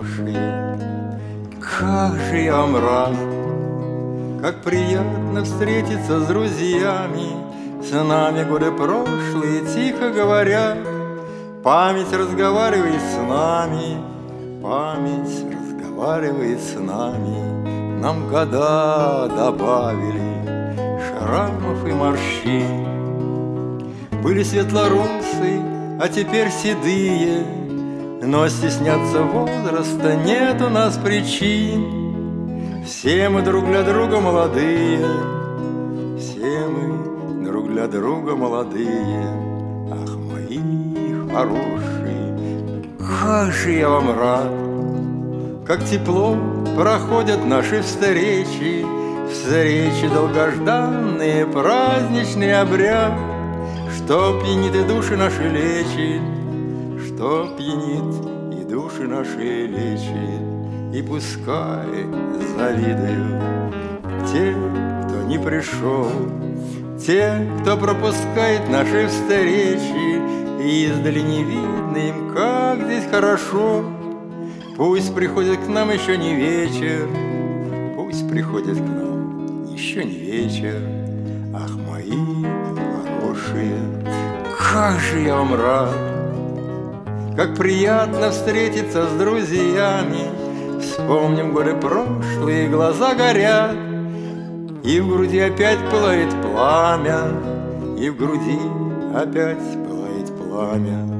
хорошие, как же я вам рад, как приятно встретиться с друзьями. С нами годы прошлые тихо говорят, память разговаривает с нами, память разговаривает с нами. Нам года добавили шрамов и морщин. Были светлорусы, а теперь седые, но стесняться возраста нет у нас причин. Все мы друг для друга молодые, все мы друг для друга молодые. Ах, мои хорошие, как же я вам рад, как тепло проходят наши встречи, встречи долгожданные, праздничный обряд, что пьянит и души наши лечит, что пьянит и души наши лечит. И пускай завидуют те, кто не пришел, те, кто пропускает наши встречи, и издали не видно им, как здесь хорошо. Пусть приходит к нам еще не вечер, пусть приходит к нам еще не вечер. Ах, мои хорошие, как же я вам рад, как приятно встретиться с друзьями. Вспомним годы прошлые, глаза горят, и в груди опять пылает пламя, и в груди опять пылает пламя.